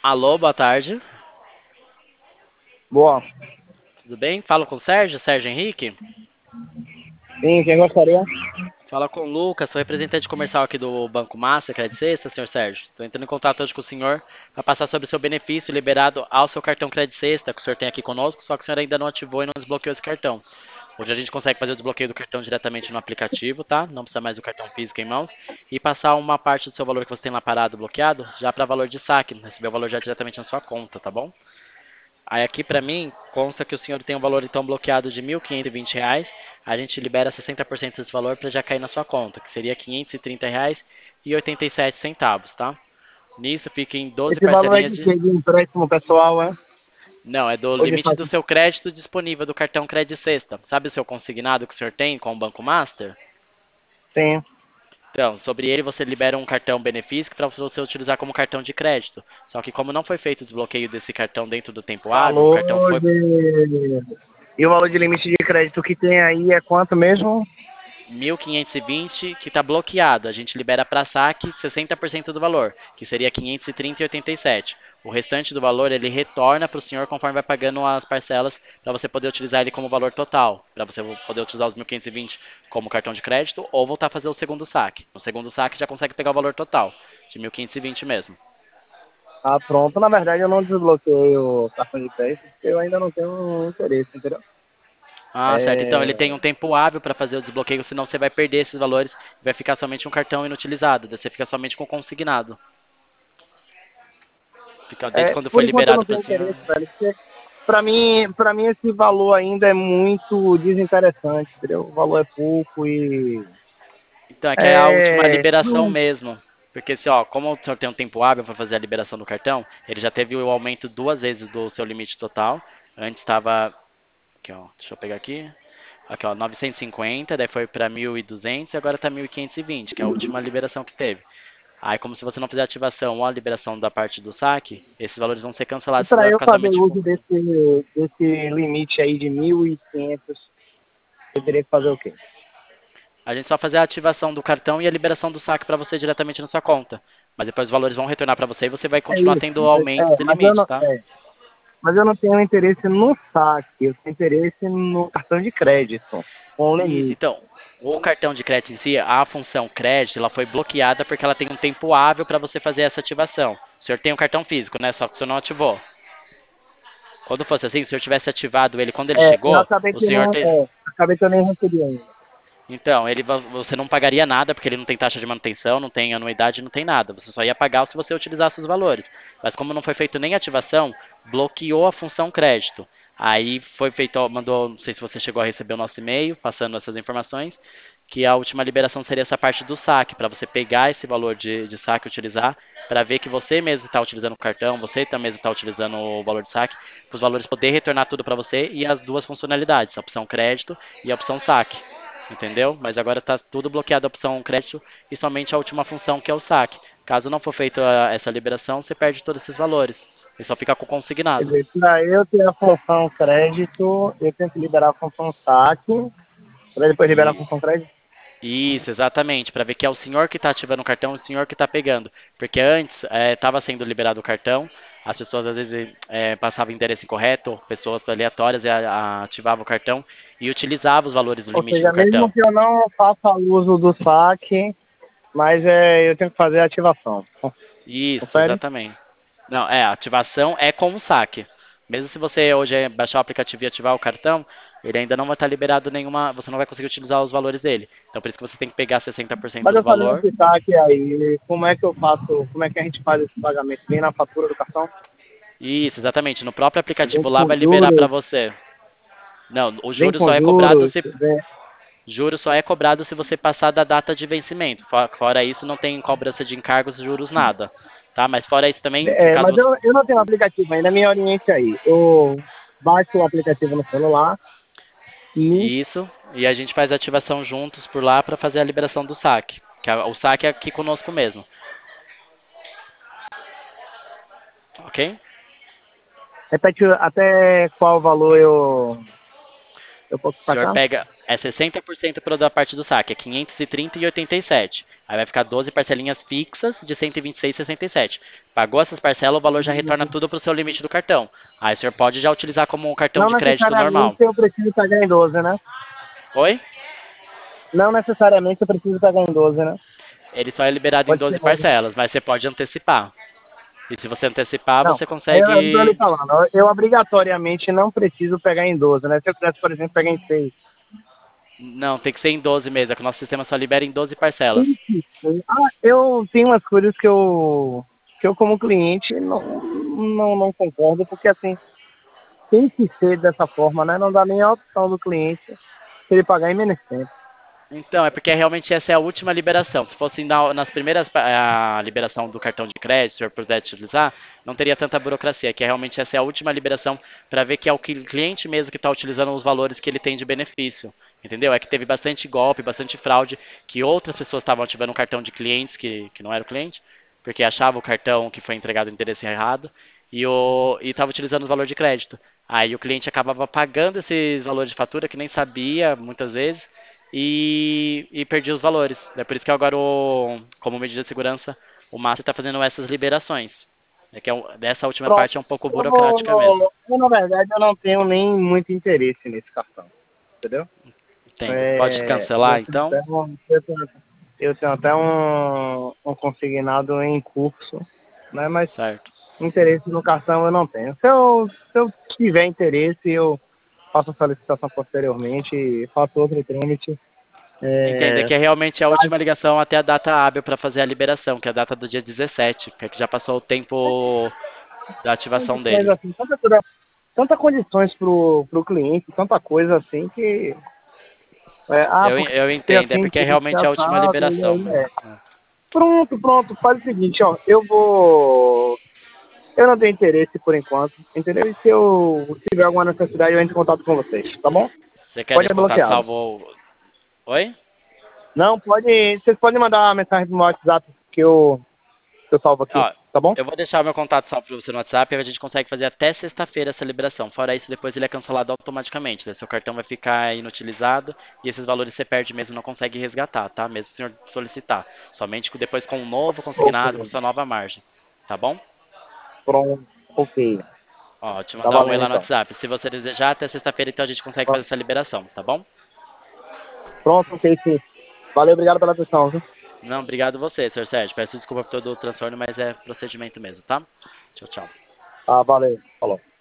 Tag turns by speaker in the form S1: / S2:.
S1: Alô, boa tarde.
S2: Boa.
S1: Tudo bem? Falo com o Sérgio, Sérgio Henrique.
S2: Sim, quem gostaria?
S1: Fala com o Lucas, sou representante comercial aqui do Banco Master, Crédito Sexta, senhor Sérgio. Estou entrando em contato hoje com o senhor para passar sobre o seu benefício liberado ao seu cartão Crédito Sexta, que o senhor tem aqui conosco, só que o senhor ainda não ativou e não desbloqueou esse cartão. Hoje a gente consegue fazer o desbloqueio do cartão diretamente no aplicativo, tá? Não precisa mais do cartão físico em mãos. E passar uma parte do seu valor que você tem lá parado, bloqueado, já para valor de saque, receber o valor já diretamente na sua conta, tá bom? Aí aqui para mim consta que o senhor tem um valor então bloqueado de R$ 1.520. A gente libera 60% desse valor para já cair na sua conta, que seria R$ 530,87, tá? Nisso fica em 12
S2: Esse valor é
S1: parcelinhas
S2: de
S1: de...
S2: quê? De empréstimo pessoal, é?
S1: Não, é do
S2: Ou de
S1: limite do
S2: fácil?
S1: seu crédito disponível do cartão Crédito Sexta. Sabe o seu consignado que o senhor tem com o Banco Master?
S2: Tem.
S1: Então, sobre ele você libera um cartão benefício para você utilizar como cartão de crédito. Só que como não foi feito o desbloqueio desse cartão dentro do tempo hábil, o cartão
S2: Valor
S1: foi...
S2: de... E o valor de limite de crédito que tem aí é quanto mesmo?
S1: 1.520 que está bloqueado. A gente libera para saque 60% do valor, que seria 530,87. O restante do valor ele retorna para o senhor conforme vai pagando as parcelas para você poder utilizar ele como valor total, para você poder utilizar os 1.520 como cartão de crédito ou voltar a fazer o segundo saque. No segundo saque já consegue pegar o valor total, de 1.520 mesmo.
S2: Ah, pronto. Na verdade, eu não desbloqueei o cartão de crédito porque eu ainda não tenho interesse, entendeu?
S1: Ah, certo. Então ele tem
S2: É...
S1: um tempo hábil para fazer o desbloqueio, senão você vai perder esses valores e vai ficar somente um cartão inutilizado. Daí você fica somente com o consignado. Fica desde quando foi
S2: Por enquanto eu
S1: liberado
S2: não
S1: para
S2: tenho
S1: o senhor.
S2: interesse, velho. Porque pra mim esse valor ainda é muito desinteressante, entendeu? O valor é pouco e...
S1: Então, é que é a última
S2: É...
S1: liberação mesmo. Porque, se, ó, como o senhor tem um tempo hábil para fazer a liberação do cartão, ele já teve o aumento 2 vezes do seu limite total. Antes estava, aqui, ó, deixa eu pegar aqui. Aqui, ó, 950, daí foi para 1.200 e agora está 1.520, que é a última liberação que teve. Aí, como se você não fizer a ativação ou a liberação da parte do saque, esses valores vão ser
S2: E
S1: cancelados, você
S2: para
S1: vai
S2: eu
S1: ficar
S2: fazer
S1: somente com...
S2: uso desse limite aí de 1.500, eu teria que fazer o quê?
S1: A gente só fazer a ativação do cartão e a liberação do saque para você diretamente na sua conta. Mas depois os valores vão retornar para você e você vai
S2: É
S1: continuar
S2: isso.
S1: tendo aumentos de
S2: Mas eu
S1: limite,
S2: não,
S1: tá?
S2: mas eu não tenho interesse no saque, eu tenho interesse no cartão de crédito, com
S1: Isso,
S2: limite.
S1: então, o cartão de crédito em si, a função crédito, ela foi bloqueada porque ela tem um tempo hábil para você fazer essa ativação. O senhor tem um cartão físico, né? Só que o senhor não ativou. Quando fosse assim, se o senhor tivesse ativado ele quando ele
S2: Eu
S1: chegou,
S2: acabei
S1: o
S2: que
S1: senhor
S2: não,
S1: te...
S2: acabei que eu nem recebi ainda.
S1: Então, você não pagaria nada, porque ele não tem taxa de manutenção, não tem anuidade, não tem nada. Você só ia pagar se você utilizasse os valores. Mas como não foi feito nem ativação, bloqueou a função crédito. Aí foi feito, mandou, não sei se você chegou a receber o nosso e-mail, passando essas informações, que a última liberação seria essa parte do saque, para você pegar esse valor de saque e utilizar, para ver que você mesmo está utilizando o cartão, você também está utilizando o valor de saque, para os valores poder retornar tudo para você e as duas funcionalidades, a opção crédito e a opção saque. Entendeu? Mas agora está tudo bloqueado a opção crédito e somente a última função que é o saque. Caso não for feita essa liberação, você perde todos esses valores. E só fica com o
S2: Quer
S1: consignado.
S2: dizer, para eu ter a função crédito, eu tenho que liberar a função saque, para depois liberar a
S1: E
S2: função crédito.
S1: isso, exatamente, para ver que é o senhor que está ativando o cartão, o senhor que está pegando. Porque antes estava sendo liberado o cartão, as pessoas às vezes passavam endereço incorreto, pessoas aleatórias ativavam o cartão e utilizavam os valores do
S2: Ou
S1: limite do
S2: seja, mesmo
S1: cartão.
S2: que eu não faça uso do saque, mas eu tenho que fazer a ativação.
S1: Isso,
S2: Confere?
S1: exatamente. Não, a ativação é com o saque. Mesmo se você hoje baixar o aplicativo e ativar o cartão, ele ainda não vai estar liberado nenhuma, você não vai conseguir utilizar os valores dele. Então por isso que você tem que pegar 60%
S2: Mas
S1: do
S2: eu fazendo
S1: valor.
S2: esse saque aí, como é que eu faço, como é que a gente faz esse pagamento? Vem na fatura do cartão?
S1: Isso, exatamente. No próprio
S2: Vem
S1: aplicativo lá
S2: com
S1: vai liberar para
S2: juros?
S1: você. Não, o
S2: Vem
S1: juro
S2: com
S1: só é cobrado
S2: juros?
S1: se
S2: Vem...
S1: juro só é cobrado se você passar da data de vencimento. Fora isso, não tem cobrança de encargos, juros, nada. Tá? Mas fora isso também, em caso
S2: Mas
S1: você
S2: eu não tenho aplicativo ainda, me oriente aí. Eu baixo o aplicativo no celular e...
S1: isso, e a gente faz a ativação juntos por lá para fazer a liberação do saque. O saque é aqui conosco mesmo, ok?
S2: Repete até qual valor eu posso
S1: O senhor
S2: sacar?
S1: pega. É 60% da parte do saque, é 530 e 87. Aí vai ficar 12 parcelinhas fixas de 126,67. Pagou essas parcelas, o valor já retorna tudo para o seu limite do cartão. Aí o senhor pode já utilizar como um cartão
S2: Não
S1: de crédito
S2: necessariamente
S1: normal.
S2: eu preciso pagar em 12, né?
S1: Oi?
S2: Não necessariamente eu preciso pagar em 12, né?
S1: Ele só é liberado em
S2: Pode ser
S1: 12
S2: 11.
S1: parcelas, mas você pode antecipar. E se você antecipar,
S2: Não,
S1: você
S2: eu tô lhe
S1: consegue.
S2: falando, eu obrigatoriamente não preciso pegar em 12, né? Se eu quisesse, por exemplo, pegar em 6.
S1: Não, tem que ser em 12 mesmo, é que o nosso sistema só libera em 12 parcelas.
S2: Ah, eu tenho umas coisas que eu como cliente não concordo, porque assim, tem que ser dessa forma, né? Não dá nem a opção do cliente se ele pagar em menos tempo.
S1: Então, é porque realmente essa é a última liberação. Se fosse nas primeiras a liberação do cartão de crédito, se o senhor pudesse utilizar, não teria tanta burocracia, que realmente essa é a última liberação para ver que é o cliente mesmo que está utilizando os valores que ele tem de benefício. Entendeu? É que teve bastante golpe, bastante fraude, que outras pessoas estavam ativando um cartão de clientes que não era o cliente, porque achava o cartão que foi entregado no endereço errado e estava utilizando os valores de crédito. Aí o cliente acabava pagando esses valores de fatura que nem sabia, muitas vezes, e perdi os valores. É por isso que agora, como medida de segurança, o Master está fazendo essas liberações. É que dessa última
S2: Pronto.
S1: parte é um pouco burocrática mesmo.
S2: Na verdade, eu não tenho nem muito interesse nesse cartão, entendeu?
S1: Entendo. Pode cancelar, então?
S2: Eu tenho até um consignado em curso, né? Mas
S1: Certo.
S2: interesse no cartão eu não tenho. Se eu tiver interesse, eu faço a solicitação posteriormente e faço outro trâmite.
S1: Entendo. É
S2: É,
S1: que é realmente a última ligação até a data hábil para fazer a liberação, que é a data do dia 17, que é que já passou o tempo da ativação
S2: condições
S1: dele.
S2: assim, tanta condições pro cliente, tanta coisa assim que
S1: Eu
S2: porque
S1: entendo. É
S2: assim,
S1: porque é
S2: tem que ser
S1: realmente a última
S2: assado, e
S1: liberação
S2: aí,
S1: mesmo. É.
S2: Pronto, faz o seguinte, ó, eu não tenho interesse por enquanto, entendeu? E se eu tiver alguma necessidade, eu entro em contato com vocês, tá bom?
S1: Você quer
S2: Pode
S1: ter
S2: ser
S1: contato
S2: bloqueado.
S1: salvo? Oi?
S2: Não, vocês podem mandar uma mensagem no WhatsApp que eu salvo aqui,
S1: Ó,
S2: tá bom?
S1: eu vou deixar o meu contato salvo para você no WhatsApp e a gente consegue fazer até sexta-feira essa liberação. Fora isso, depois ele é cancelado automaticamente. Né? Seu cartão vai ficar inutilizado e esses valores você perde mesmo, não consegue resgatar, tá? Mesmo se o senhor solicitar. Somente depois com um novo consignado, com
S2: Ok,
S1: sua nova margem. Tá bom?
S2: pronto, ok,
S1: Ó, te
S2: tá
S1: mandar um oi
S2: valendo
S1: lá no
S2: então.
S1: WhatsApp. Se você desejar, até sexta-feira então a gente consegue fazer essa liberação, tá bom?
S2: Pronto, ok, sim. Valeu, obrigado pela atenção, viu?
S1: Não, obrigado você, Sr. Sérgio. Peço desculpa por todo o transtorno, mas é procedimento mesmo, tá? Tchau, tchau.
S2: Ah, valeu, falou.